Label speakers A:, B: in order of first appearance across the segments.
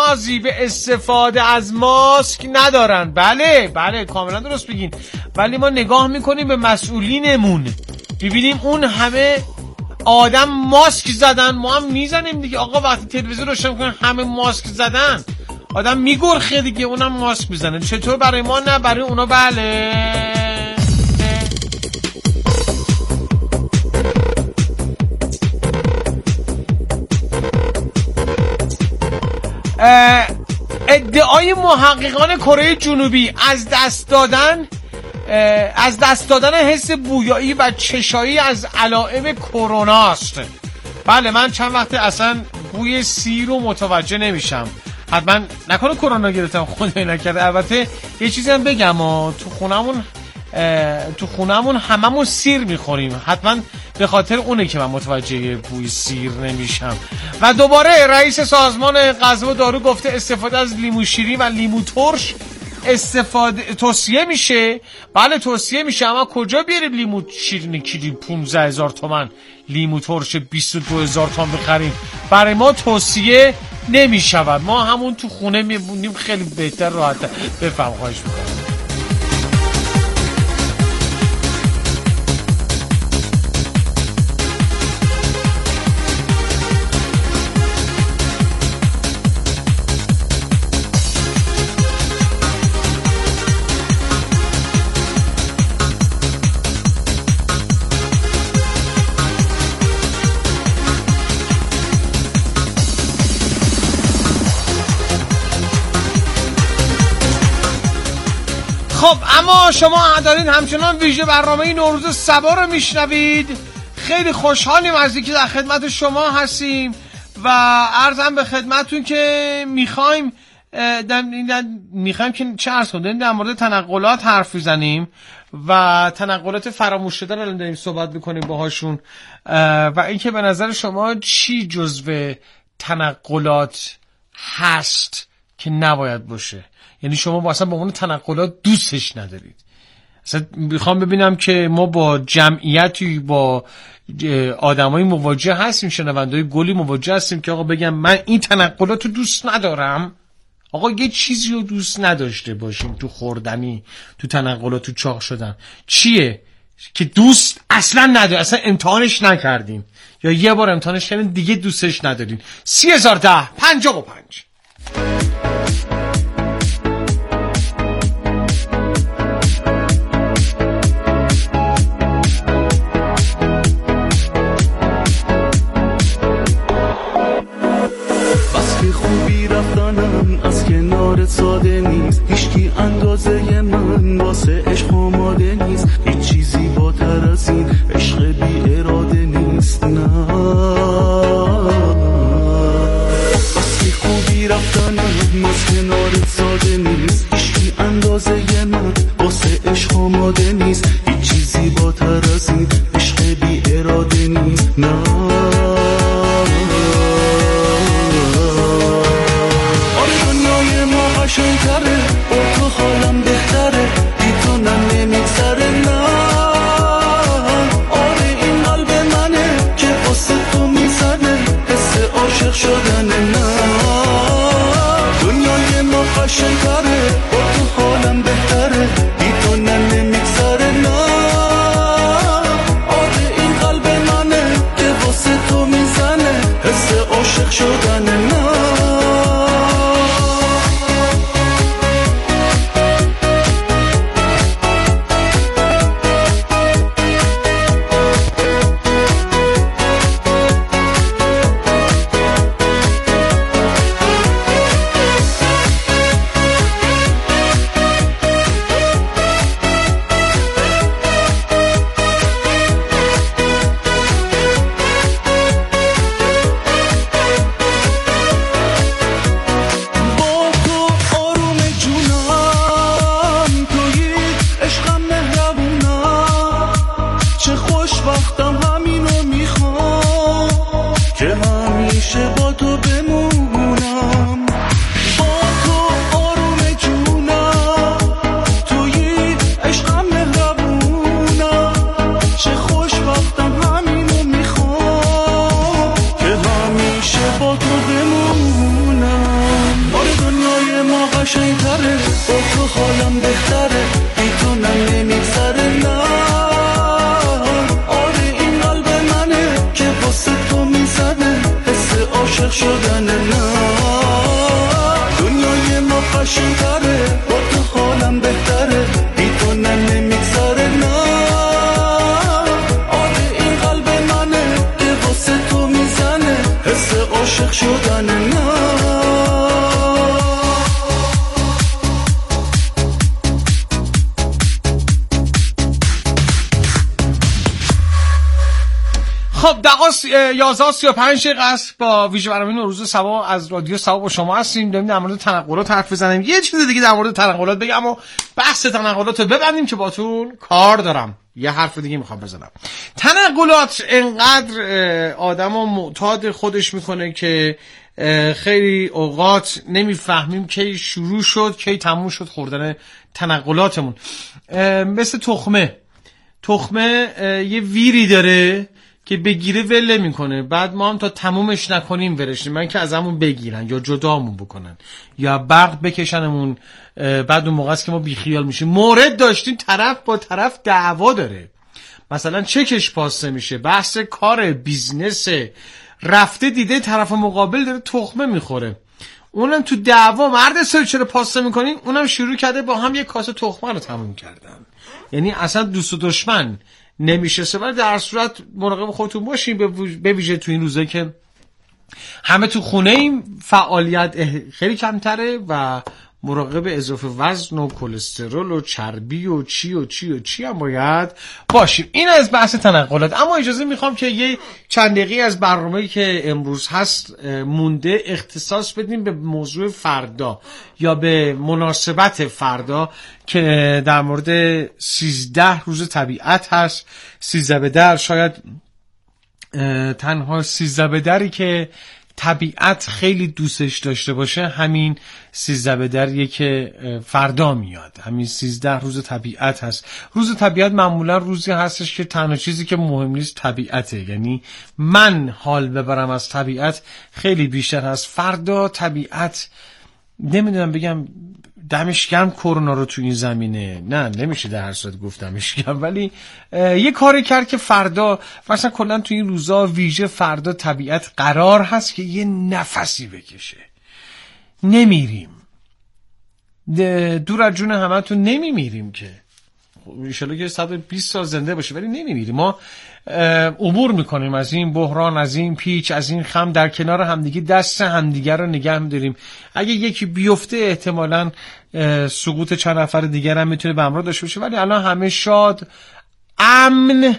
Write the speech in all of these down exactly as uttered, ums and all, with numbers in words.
A: نیازی به استفاده از ماسک ندارن. بله بله کاملا درست بگین، ولی ما نگاه میکنیم به مسئولینمون، ببینیم اون همه آدم ماسک زدن، ما هم میزنیم دیگه. آقا وقتی تلویزیون روشن میکنن همه ماسک زدن، آدم میگرخه دیگه، اونم ماسک میزنه. چطور برای ما نه برای اونا؟ بله. ادعای محققان کره جنوبی از دست دادن از دست دادن حس بویایی و چشایی از علائم کرونا است. بله من چند وقت اصلا بوی سیر رو متوجه نمیشم، حتما نکنه کرونا گرفتم، خدای نکرده. البته یه چیزی هم بگم، ما تو خونمون تو خونمون هممون سیر میخوریم، حتما به خاطر اونه که من متوجه بوی سیر نمیشم. و دوباره رئیس سازمان غذا و دارو گفته استفاده از لیمو شیرین و لیمو ترش استفاده توصیه میشه. بله توصیه میشه، اما کجا بیاریم لیمو شیرین کیلو پانزده هزار تومان، لیمو ترش بیست و دو هزار تومان بخریم؟ برای ما توصیه نمیشود، ما همون تو خونه میمونیم، خیلی بهتر راحت. بفهم خواهش میکنم. خب اما شما دارین همچنان ویژه برنامه نوروز سبا رو میشنوید. خیلی خوشحالیم از اینکه در خدمت شما هستیم و عرضم به خدمتون که میخوایم میخوایم که چه عرض کنیم، در مورد تنقلات حرف بزنیم و تنقلات فراموش شده رو داریم صحبت میکنیم باهاشون و اینکه به نظر شما چی جزو تنقلات هست که نباید باشه. یعنی شما با اصلا با اون تنقلات دوستش ندارید. اصلا میخوام ببینم که ما با جمعیتی، با آدمای مواجه هستیم، شنوندهای گلی مواجه هستیم که آقا بگم من این تنقلات رو دوست ندارم. آقا یه چیزی رو دوست نداشته باشیم تو خوردنی، تو تنقلات، تو چاق شدن، چیه که دوست اصلا نداریم، اصلا امتحانش نکردیم یا یه بار امتحانش کردیم دیگه دوستش نداریم. سی هزار ده پنجاه و پنج.
B: ساده نیست، هیچکی اندازه من واسه عشق آماده نیست، هیچ چیزی بالاتر از این عشق بی اراده نیست. نه واسه خوبی رفتنم از کنارت ساده نیست، هیچکی اندازه من واسه عشق آماده نیست، هیچ چیزی بالاتر از این عشق بی اراده نیست. نه قشنگ‌تره با تو حالم بهتره، بی تو نه نمیگذره. نه آره این قلب منه که واسه تو میزنه، حس عاشق شدنه. نه دنیای ما قشنگ‌تره با تو حالم بهتره، بی تو نه نمیگذره. نه آره این قلب منه که واسه تو میزنه، حس عاشق شدنه. نه آشوبره با تو حالم بهتره دیدونم نمیگذاره نه آره این قلب منه که واسه تو میزنه حس عاشق شدنه نه
A: خب دقیقه یازده سی و پنج دقیقه است با ویژه برنامه نوروز سبا از رادیو سبا با شما هستیم. داریم در مورد تنقلات حرف بزنیم. یه چیز دیگه در مورد تنقلات بگم و بحث تنقلات رو ببندیم که باتون کار دارم. یه حرف دیگه میخوام بزنم. تنقلات انقدر آدمو معتاد خودش میکنه که خیلی اوقات نمیفهمیم کی شروع شد کی تموم شد خوردن تنقلاتمون. مثل تخمه تخمه یه ویری داره که بگیره ول میکنه، بعد ما هم تا تمومش نکنیم ورشیم، من که از همون بگیرن یا جدامون بکنن یا برق بکشنمون، بعد اون موقع است که ما بیخیال میشیم. مورد داشتیم طرف با طرف دعوا داره، مثلا چکش پاسه میشه، بحث کار بیزنس، رفته دیده طرف مقابل داره تخمه میخوره، اونم تو دعوا مرد سر چرا پاسه میکنین، اونم شروع کرده با هم یک کاسه تخمه رو تموم کردن. یعنی اصلا دوست و دشمن نمیشه سه، ولی در صورت مراقب خودتون باشین، به ویژه تو این روزه که همه تو خونه ایم، فعالیت خیلی کمتره و مراقب اضافه وزن و کلسترول و چربی و چی و چی و چی هم باید باشیم. این از بحث تنقلات. اما اجازه میخوام که یه چند دقیقه از برنامه‌ای که امروز هست مونده اختصاص بدیم به موضوع فردا یا به مناسبت فردا که در مورد سیزده روز طبیعت هست. سیزده به در، شاید تنها سیزده به دری که طبیعت خیلی دوستش داشته باشه همین سیزده به دریه که فردا میاد. همین سیزده روز طبیعت هست. روز طبیعت معمولا روزی هستش که تنها چیزی که مهم نیست طبیعته، یعنی من حال ببرم از طبیعت خیلی بیشتر هست. فردا طبیعت نمیدونم بگم دمش گرم کرونا رو تو این زمینه، نه نمیشه در هر صورت گفت دمش گرم، ولی یه کاری کرد که فردا مثلا کلا تو این روزا ویژه فردا طبیعت قرار هست که یه نفسی بکشه. نمیریم دور از جون همتون، نمیمیریم که انشالله که صد و بیست سال زنده باشه، ولی نمیمیریم. ما عبور میکنیم از این بحران، از این پیچ، از این خم، در کنار همدیگه دست همدیگه رو نگه می‌داریم. اگه یکی بیفته احتمالاً سقوط چند نفر دیگر هم میتونه به همراه داشته باشه، ولی الان همه شاد، امن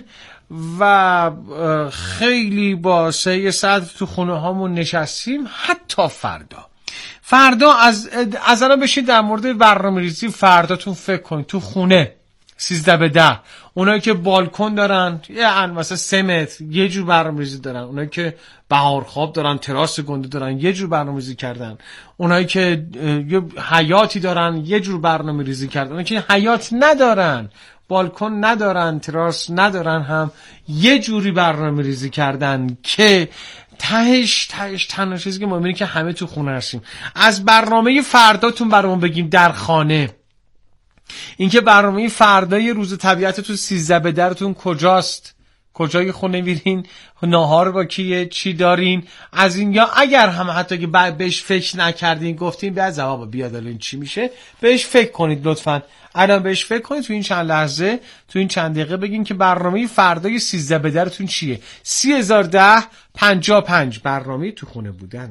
A: و خیلی با سعی صدر تو خونه هامون نشستیم. حتی فردا فردا از از الان بشید در مورد برنامه‌ریزی فرداتون فکر کنید. تو خونه سیزده به ده، اونایی که بالکن دارن یه مثلا سه متر یه جور برنامه‌ریزی دارن، اونایی که بهار خواب دارن، تراس گنده دارن یه جور برنامه‌ریزی کردن، اونایی که یه حیاتی دارن یه جور برنامه‌ریزی کردن، اونایی که حیات ندارن، بالکن ندارن، تراس ندارن هم یه جوری برنامه‌ریزی کردن که تهش تهش تنها چیزی که ما می‌بینیم که همه تو خونه هستیم. از برنامه فرداتون برامون بگیم در خانه. اینکه برنامه فردای روز طبیعتتون سیزده به درتون کجاست؟ کجای خونه میرین؟ ناهار با کیه؟ چی دارین؟ از این، یا اگر هم حتی که بهش فکر نکردین گفتین بیا جواب بیاد الان چی میشه، بهش فکر کنید لطفاً. الان بهش فکر کنید تو این چند لحظه، تو این چند دقیقه بگین که برنامه فردای سیزده به درتون چیه. سی هزار و ده پنجاه و پنج برنامه تو خونه بودن.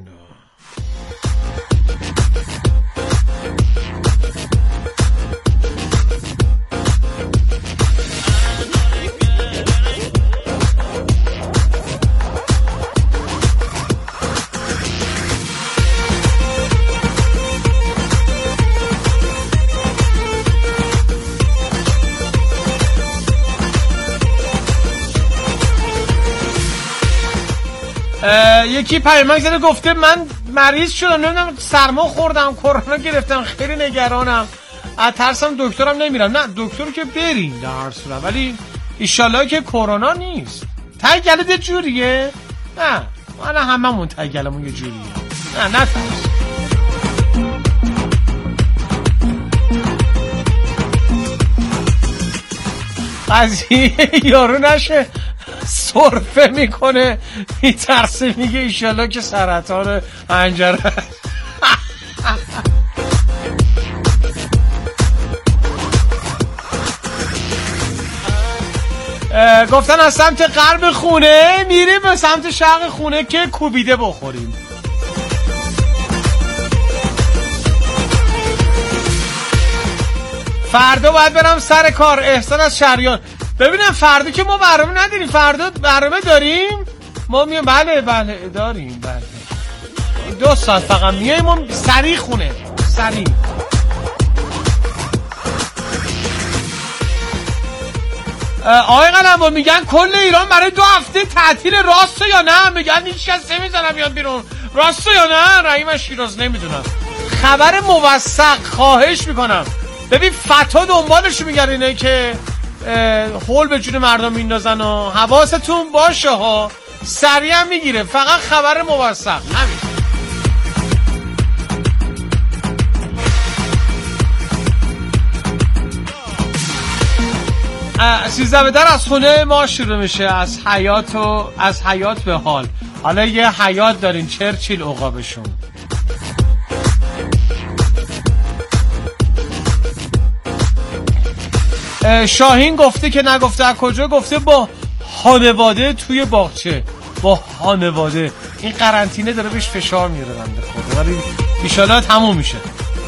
A: یکی پیامک زده گفته من مریض شدم، نمیدونم سرما خوردم، کرونا گرفتم، خیلی نگرانم، از ترسم دکترم نمیرم. نه دکتر که برین در هر صورت، ولی ایشالله که کرونا نیست. ته گلت یه جوریه؟ نه والا هممون ته گلمون یه جوریه. نه نه ترس. قضیه یارو نشه سرفه میکنه میترسه، میگه ایشالله که سرطان حنجره. گفتن از سمت غرب خونه میریم به سمت شرق خونه که کوبیده بخوریم. فردا باید برم سر کار. احسان از شریان. ببینم فردا که ما برنامه نداریم. فردا برنامه داریم ما میام. بله بله داریم. بله دو ساعت فقط میایم ما سریع خونه سریع. آقای قلمو میگن کل ایران برای دو هفته تعطیل، راسته یا نه؟ میگن هیچ کس نمیزنم بیاد بیرون، راسته یا نه؟ رحیم شیراز نمیدونم. خبر موثق خواهش میکنم. ببین فتا دنبالش میگن اینه که هول به جون مردم میندازن و حواستون باشه ها، سریع میگیره. فقط خبر موثق همین. سیزده به در از خونه ما شروع میشه، از حیات و از حیات به حال. حالا یه حیات دارین چرچیل عقابشون. شاهین گفته که نگفته از کجا، گفته با خانواده توی باغچه. با خانواده. این قرنطینه داره بهش فشار میاره بنده خدا، ولی ان شاءالله تموم میشه.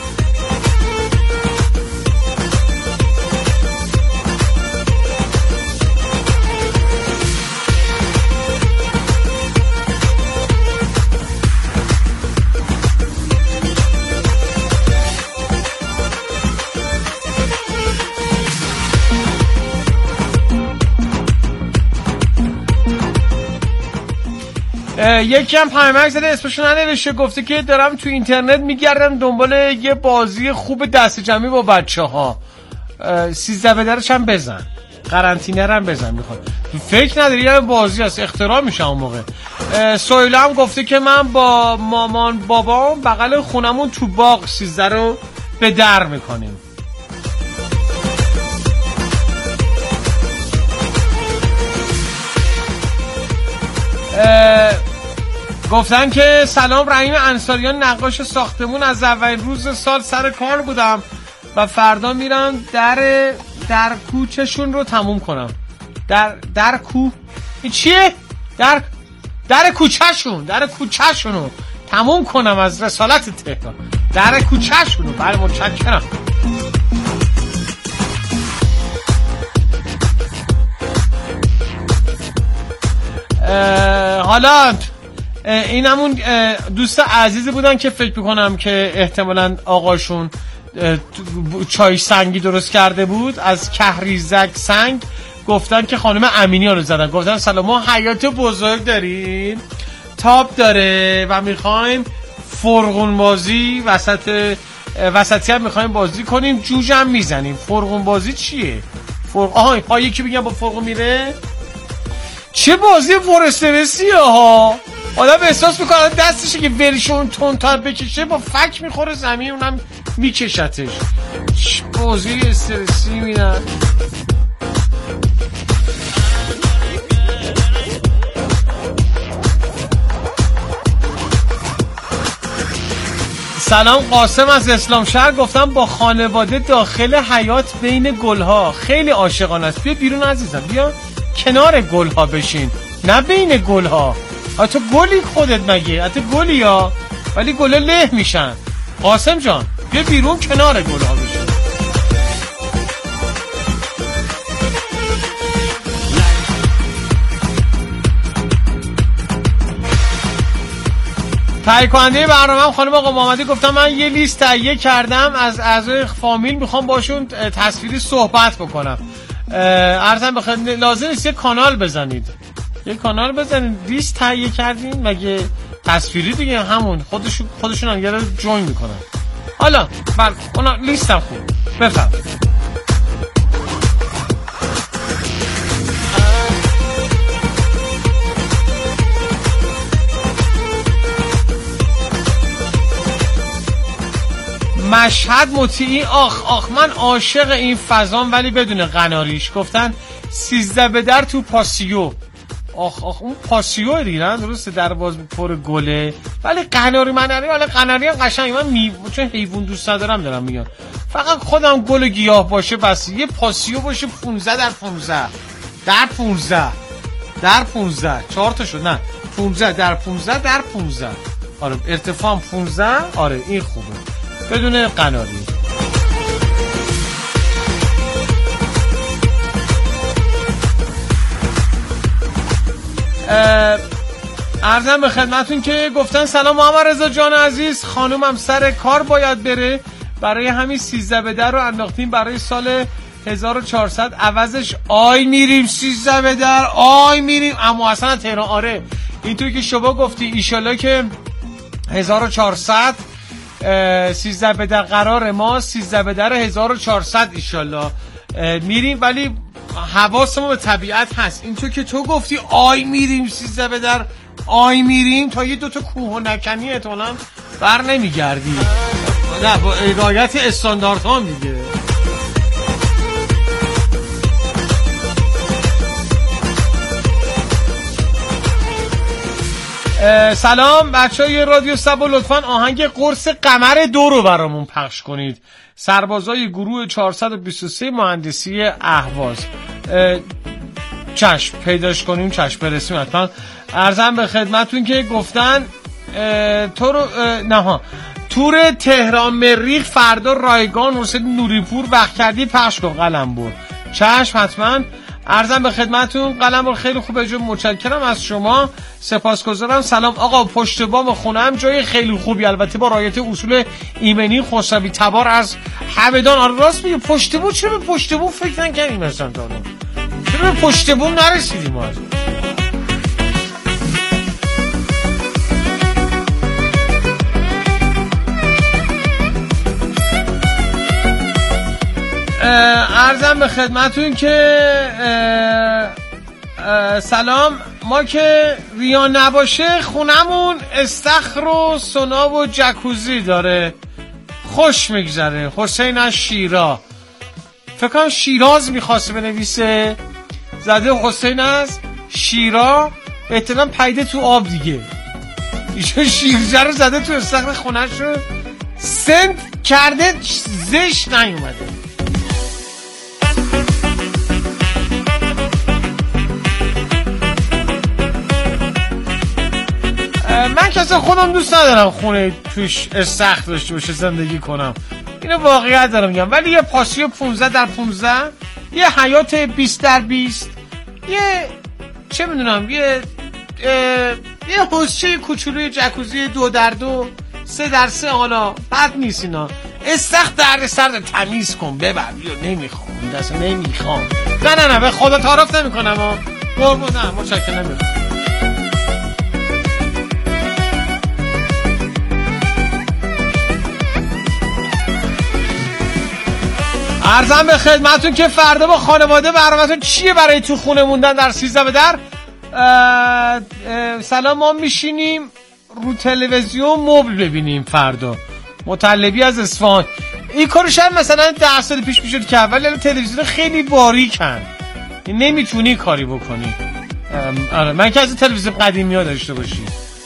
A: یکی هم پیامک زده اسمشو ننوشته، گفته که دارم تو اینترنت میگردم دنبال یه بازی خوب دست جمعی با بچه ها. سیزده به درش هم بزن، قرنطینه رو هم بزن. میخواد فکر نداری یه بازی هست اختراع میشه اون موقع. سویلا هم گفته که من با مامان بابام بغل خونمون تو باغ سیزده رو به در میکنیم. گفتن که سلام، رحیم انصاریان نقاش ساختمون، از اولین روز سال سر کار بودم و فردا میرم در در کوچشون رو تموم کنم. در در کو این چیه؟ در در کوچهشون در کوچهشون رو تموم کنم از رسالت تهران. در کوچهشون رو. بله متشکرم. حالا این همون دوست عزیزی بودن که فکر میکنم که احتمالاً آقاشون چای سنگی درست کرده بود از کهریزک سنگ. گفتن که خانم امینی ها رو زدن، گفتن سلام ما حیات بزرگ داریم، تاپ داره و میخوایم فرغون بازی وسط وسطی هم میخوایم بازی کنیم، جوج هم میزنیم. فرغون بازی چیه؟ فرغ آها ها یکی بگم با فرغون میره. چه بازی ورسترسیه ها، آدم احساس میکنه دستشه که ورشون تونتر بکشه با فک میخوره زمین اونم میکشتش. چه بازی استرسی میدن. سلام، قاسم از اسلام شهر. گفتم با خانواده داخل حیات بین گلها خیلی عاشقانه است. بیا بیرون عزیزم، بیا کنار گلها بشین، نه بین گلها. تو گلی خودت مگه؟ تو گلی ها، ولی گله له میشن. قاسم جان بیا بیرون کنار گلها بشین. تهیه کننده برنامه‌ام خانم آقا محمدی گفتم من یه لیست تهیه کردم از اعضای فامیل، میخوام باشون تصویری صحبت بکنم. عرضم بخواد لازم نیست یه کانال بزنید، یه کانال بزنید. لیست تهیه کردین مگه تصویری دیگه، همون خودشون خودشون هم یه جوین میکنن. حالا بر اونا لیستم خوب بفهم. مشهد مطیعی آخ آخ من عاشق این فضام ولی بدون قناریش. گفتن سیزده به در تو پاسیو. آخ آخ اون پاسیو دیگه درسته، در باز پر گله ولی قناری مناری. ولی قناری هم قشنگ، من می چون حیوان دوست ندارم دارم میگم فقط خودم گل و گیاه باشه بس. یه پاسیو باشه پانزده در پانزده در پونزده در پونزده چهار تا شد، نه پونزده در پونزده در پونزده. آره ارتفاع پونزده. آره این خوبه بدون قناری. عرضم به خدمتون که گفتن سلام محمد رضا جان عزیز، خانومم سر کار باید بره، برای همین سیزده به در رو انداختیم برای سال هزار و چهارصد، عوضش آی میریم سیزده به در، آی میریم اما اصلا تهران. آره اینطوری که شما گفتی ایشالله که هزار و چهارصد سیزده به در قرار ما، سیزده به در هزار و چهارصد ایشالله میریم، ولی حواسمون به طبیعت هست. اینطور که تو گفتی آی میریم سیزده به در، آی میریم تا یه دوتا کوه و نکنی احتمالاً بر نمیگردی. نه با رعایت استاندارد ها دیگه. سلام بچه های رادیو سبا، لطفاً آهنگ قرص قمر دو رو برامون پخش کنید. سربازای گروه چهارصد و بیست و سه مهندسی اهواز. چشم پیداش کنیم، چشم برسیم حتما. عرضم به خدمتون که گفتن تو رو نه ها تور تهران مریخ فردا رایگان حسین نوریپور وقت کردی پخش کن قلمبر. چشم حتما. عرضم به خدمتون قلمبر خیلی خوبه جو، متشکرم از شما، سپاسگزارم. سلام آقا، پشت بام خونم جای خیلی خوبی، البته با رعایت اصول ایمنی خسروی تبار از همدان. آره راست میگه، پشت بام چرا به پشت بام فکر نکردیم مثلا تا الان؟ چرا به پشت بام نرسیدیم ما؟ عرضم به خدمتون که اه اه سلام، ما که ریا نباشه خونمون استخر و سونا و جکوزی داره، خوش میگذره. حسین از شیرا، فکر کنم شیراز میخواسته بنویسه، زده حسین از شیرا، احتمالاً پیده تو آب دیگه، ایشون شیرجه رو زده تو استخر خونش رو سنت کرده، زش نیومده. من کسی خودم دوست ندارم خونه توش استخر داشته باشه زندگی کنم، اینو واقعیت دارم میگم، ولی یه پاسیو پونزده در پونزده، یه حیات بیست در بیست، یه چه میدونم یه یه حوضچه کوچولوی جکوزی دو در دو، سه در سه، حالا بد نیست اینا. استخر درد سرد تمیز کن ببر. یا نمیخوام این دست نمیخوام، نه نه نه به خدا تعارف نمیکنم ها، قربون، نه متشکرم نمیخوام. عرضم به خدمتون که فردا با خانواده برنامه‌تون چیه برای تو خونه موندن در سیزده به در؟ اه اه سلام، ما میشینیم رو تلویزیون مبل ببینیم فردا. مطلبی از اصفهان. این کارو شاید مثلا ده سال پیش میشد که اول الان تلویزیون خیلی باریکن، نمیتونی کاری بکنی. آره من که از تلویزیون قدیمی ها داشته باشی.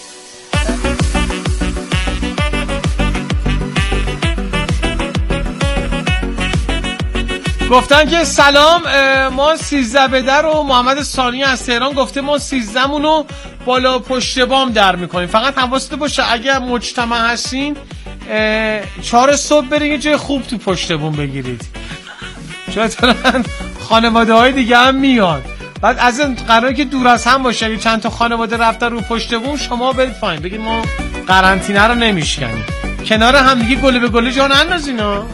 A: گفتن که سلام، ما سیزده به در و محمد ثانی از تهران گفته ما سیزده مونو بالا پشت بام در میکنیم. فقط حواست باشه اگر مجتمع هستین چهار صبح برین یه جای خوب تو پشت بام بگیرید، چون خانواده های دیگه هم میاد. بعد از این قراره که دور از هم باشه، اگه چند تا خانواده رفتن رو پشت بام شما برید پایین بگید ما قرنطینه رو نمیشکنیم، کنار هم دیگه گله به گله جان اندازینا.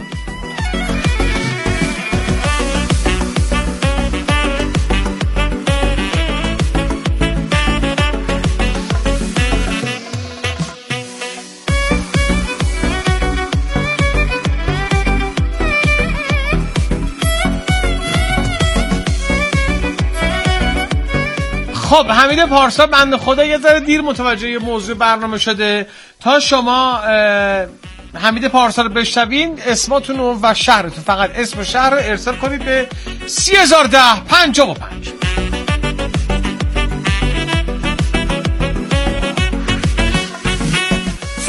A: خب حمید پارسا بنده خدا یه ذره دیر متوجه موضوع برنامه شده. تا شما حمید پارسا رو بشنوین اسماتون رو و شهرتون، فقط اسم شهر رو ارسال کنید به سی هزار و ده پنجاه و پنج.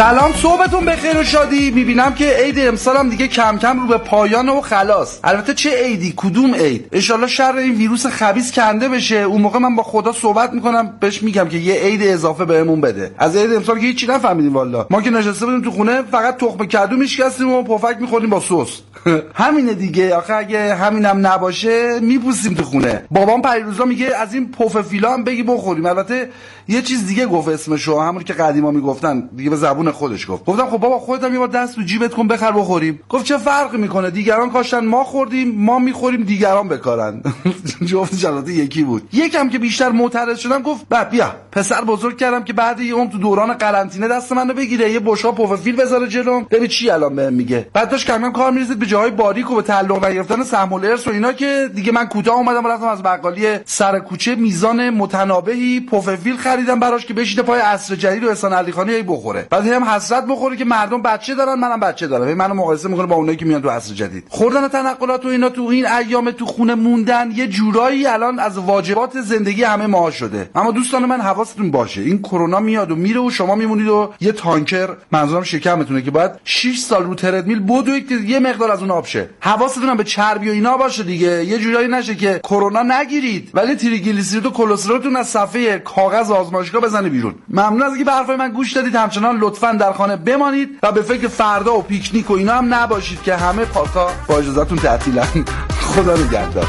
C: سلام، صبحتون بخیر و شادی. میبینم که عید امسال هم دیگه کم کم رو به پایان و خلاص. البته چه عیدی، کدوم عید؟ انشالله شر این ویروس خبیث کنده بشه. اون موقع من با خدا صحبت میکنم، بهش میگم که یه عید اضافه بهمون بده. از عید امسال که هیچی نفهمیدیم والا. ما که نشسته بودیم تو خونه فقط تخم کدو میشکستیم و پفک میخوریم با سس. همینه دیگه. آخه اگه همینم نباشه میپوسیم تو خونه. بابام پریروزا میگه از این پف فیلا هم بگی بخوریم. البته یه چیز دیگه گفت اسمشو، همونی که قدیما میگفتن دیگه به زبون خودش گفت. گفتم خب بابا خودت هم یه بار دست تو جیبت کن بخر بخوریم. گفت چه فرقی میکنه، دیگران کاشتن ما خوردیم، ما میخوریم دیگران بکارن. جفتش البته یکی بود. یکم که بیشتر معترض شدم گفت بیا پسر بزرگ کردم که بعد یه عمر تو دوران قرنطینه دست منو بگیره، یه بشقاب پف فیل بذاره جلوم، ببین چی الان بهم میگه. بعد داش کم کم کار میرسید به جاهای باریک و به تعلق نگرفتن سهم الارث و اینا که دیگه من کوتاه اومدم رفتم از بقالی سر کوچه میزان متنابهی پف فیل خریدم براش که بشینه پای عصر جدید و احسان علی خانی بخوره. بعد هم حسرت بخوره که مردم بچه دارن، منم بچه دارم. منو مقایسه میکنه با اونایی که میان تو عصر جدید. خوردن تنقلات و اینا تو این ایام تو خونه موندن یه جورایی الان از واجبات زندگی همه ما شده. اما دوستان من حواستون باشه، این کرونا میاد و میره و شما میمونید و یه تانکر، منظورم شکمتونه، که باید شش سال رو تردمیل بدوید که یه مقدار از اون آب شه. حواستون هم به چربی و اینا باشه دیگه. یه جورایی نشه که کرونا نگیرید ولی تریگلیسیرید و کلسترولتون از صفحه کاغذ آزمایشگاه بزنه بیرون. ممنون از اینکه به حرفای من گوش دادید. همچنان لطفاً در خانه بمانید و به فکر فردا و پیکنیک و اینا هم نباشید که همه پارکا با اجازهتون تعطیلن. خدا نگهدار.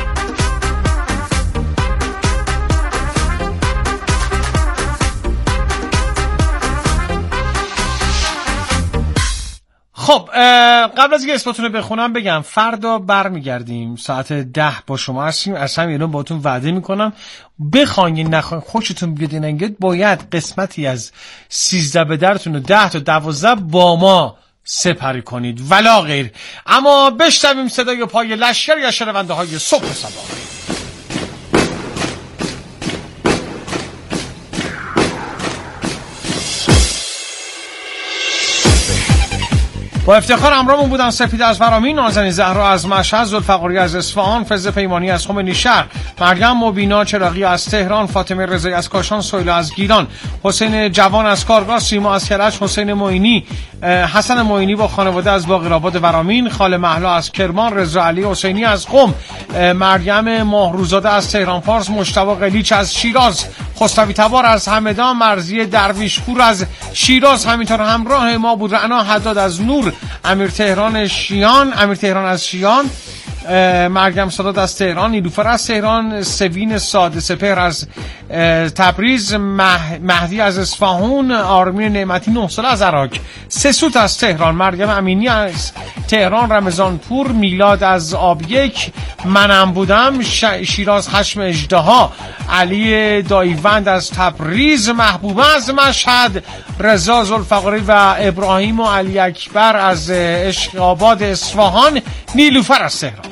A: خب قبل از اینکه اسمتون رو بخونم بگم فردا برمیگردیم ساعت ده با شما هستیم. اصلا یعنی باهاتون وعده میکنم بخواین یا نخواین خوشتون بیاد اینگه باید قسمتی از سیزده به درتون و ده تا دوازده با ما سپری کنید ولا غیر. اما بشنویم صدای پای لشکر یا شنونده های صبح و صباح. با افتخار همراهمون بودن سپید از ورامین، نازنین زهرا از مشهد، ذوالفقاری از اصفهان، فضل پیمانی از خمینی شهر، مریم مبینا چراغی از تهران، فاطمه رضایی از کاشان، سهیلا از گیلان، حسین جوان از کارگاه، سیما از کرج، حسین معینی، حسن معینی با خانواده از باقرآباد ورامین، خاله مهلا از کرمان، رضا علی حسینی از قم، مریم ماهروزاده از تهران فارس، مجتبی قلیچ از شیراز، خسروی تبار از همدان، مرضیه درویشپور از شیراز همینطور همراه ما بود، رعنا حداد از نور، امیر تهران شیان، امیر تهران از شیان، مریم سادات از تهران، نیلوفر از تهران، سوین ساده سپهر از تبریز، مه... مهدی از اصفهان، آرمین نعمتی نه ساله از عراق، سسوت از تهران، مریم امینی از تهران، رمضان پور، میلاد از آب یک، منم بودم، ش... شیراز خشم اژدها، علی دایوند از تبریز، محبوبه از مشهد، رضا ذوالفقاری و ابراهیم و علی اکبر از عشق آباد اصفهان، نیلوفر از تهران.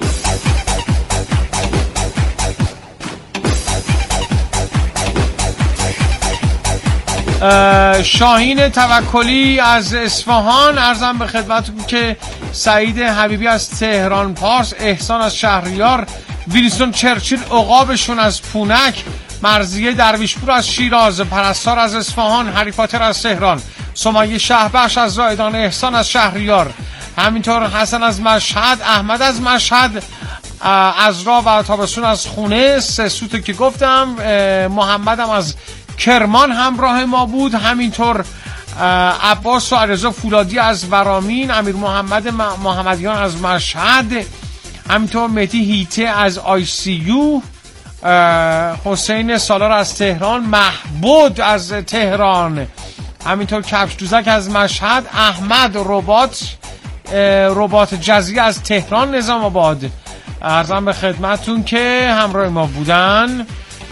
A: شاهین توکلی از اصفهان، عرضم به خدمتتون که سعید حبیبی از تهران پارس، احسان از شهریار، ویلسون چرچیل عقابشون از پونک، مرضیه درویشپور از شیراز، پرستار از اصفهان، حریفاتر از تهران، سمیه شهبخش از زائدان، احسان از شهریار، همینطور حسن از مشهد، احمد از مشهد، عزرا و تابستون از خونه، سسوتو که گفتم، محمدم از کرمان همراه ما بود، همینطور عباس و علیرضا فولادی از ورامین، امیر محمد محمدیان از مشهد، همینطور مهدی هیته از آی سی یو، حسین سالار از تهران، محبود از تهران، همینطور کفش دوزک از مشهد، احمد ربات ربات جزی از تهران نظام آباد. عرضم به خدمتون که همراه ما بودن.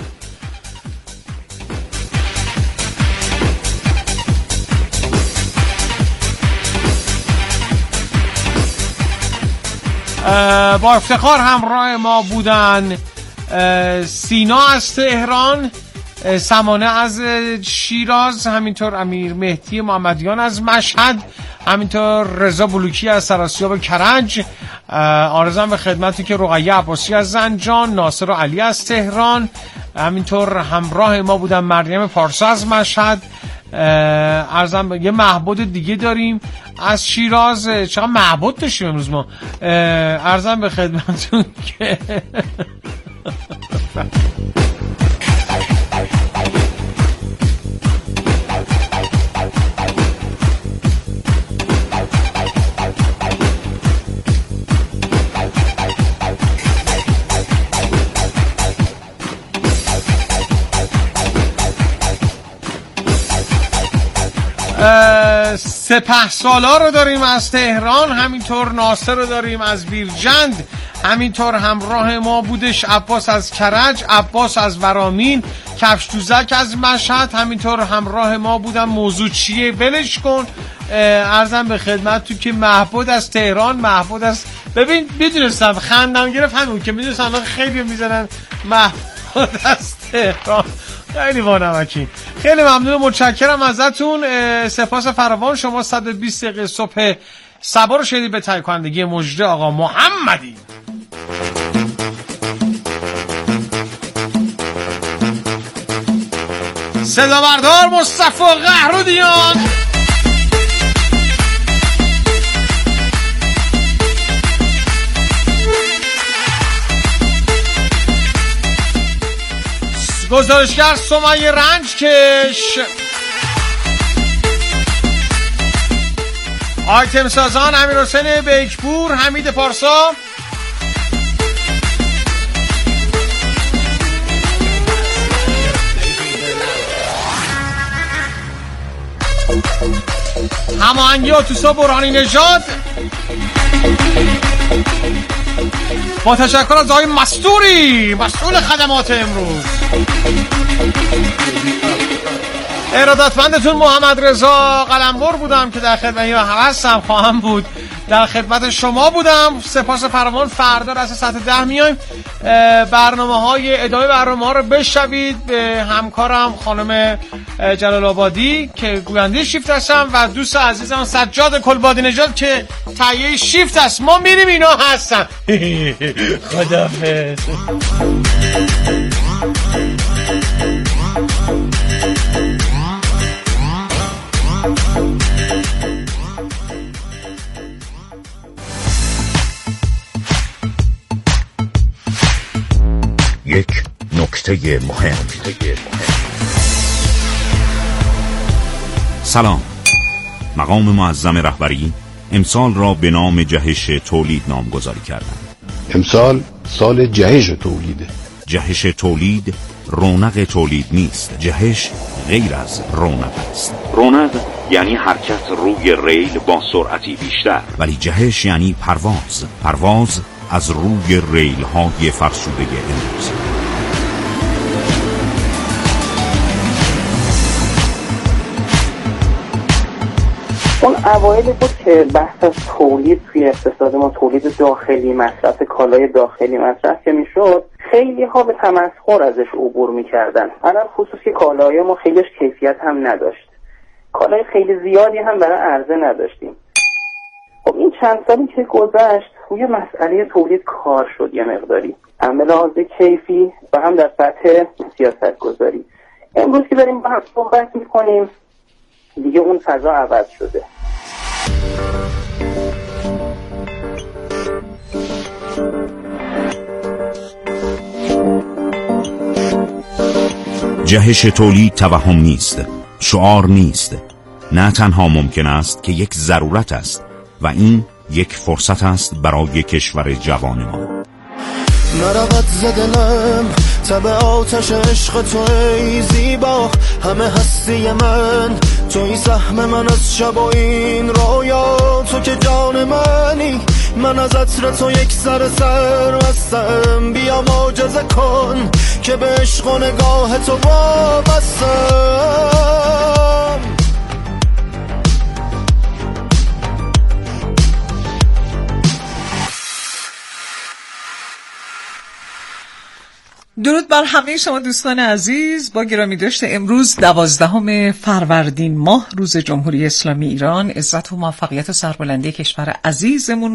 A: با افتخار همراه ما بودن سینا از تهران، سمانه از شیراز، همینطور امیر مهدی محمدیان از مشهد، همینطور رضا بلوکی از سراسیاب کرج. آرزوام به خدمتی که رقیه عباسی از زنجان، ناصر و علی از تهران، همینطور همراه ما بودن مریم پارسا از مشهد، ارزم یه معبود دیگه داریم از شیراز. چقدر معبود داشتیم امروز ما. ارزم به خدمتتون که سپهسالار رو داریم از تهران، همینطور ناصر رو داریم از بیرجند، همینطور همراه ما بودش عباس از کرج، عباس از ورامین، کفش دوزک از مشهد، همینطور همراه ما بودم. موضوع چیه ولش کن. عرضم به خدمت تو که محبود از تهران، محبود از ببین میدونستم خندم گرفت همون که میدونستم خیلی میزنن محبود از تهران. خیلی بانمکی. خیلی ممنون، متشکرم ازتون. سپاس فراوان. شما صد و بیست دقیقه صبح صبا رو شدید به تهیه کنندگی مجری آقا محمدی. صدا بردار مصطفی قهرودیان. گزارشگر سمیه رنجکش. آیتم سازان امیرحسین بیکپور، حمید پارسا. هماهنگی اتوسا برهانی نژاد. با تشکر از آقای مستوری مسئول خدمات امروز. ارادتمندتون محمد رضا قلمبر بودم که در خدمت یا هستم خواهم بود در خدمت شما بودم. سپاس فراوان. فردا از ساعت ده میایم. برنامه های ادامه برنامه ها رو بشنوید. به همکارم خانم جلال آبادی که گوینده شیفت هستم و دوست عزیزم سجاد کلبادی نژاد که تهیه شیفت است. ما میریم اینا هستن. خداحافظ.
D: یک نکته مهم. سلام. مقام معظم رهبری امسال را به نام جهش تولید نامگذاری کردند.
E: امسال سال جهش تولیده.
D: جهش تولید رونق تولید نیست. جهش غیر از رونق است. رونق یعنی حرکت روی ریل با سرعتی بیشتر، ولی جهش یعنی پرواز. پرواز از روی ریل های فرسوده امروز.
F: اون اوایلی بود که بحث از تولید توی اقتصاد ما، تولید داخلی، مصرف کالای داخلی مصرف که میشد، خیلی ها به تمسخر ازش عبور میکردن. الان خصوص که کالای ما خیلیش کیفیت هم نداشت، کالای خیلی زیادی هم برای عرضه نداشتیم. خب این چند سالی که گذشت روی مسئله تولید کار شد یه مقداری، هم به لحاظ کیفی و هم در سطح سیاست گذاری. امروز که داریم با هم صحبت میکنیم دیگه اون فضا عوض شده.
D: جهش تولید توهم نیست، شعار نیست. نه تنها ممکن است که یک ضرورت است و این یک فرصت است برای کشور جوان ما.
G: نرود زدنم تب آتش عشق تو ای زیبا، همه هستی من توی سهم من از شب و این رویا، تو که جان منی، من از عطر تو یک سر سر بستم، بیا معجزه کن که به عشق و نگاه تو وابستم.
H: درود بر همه شما دوستان عزیز. با گرامی داشته امروز دوازدهم فروردین ماه، روز جمهوری اسلامی ایران، عزت و موفقیت و سربلندی کشور عزیزمون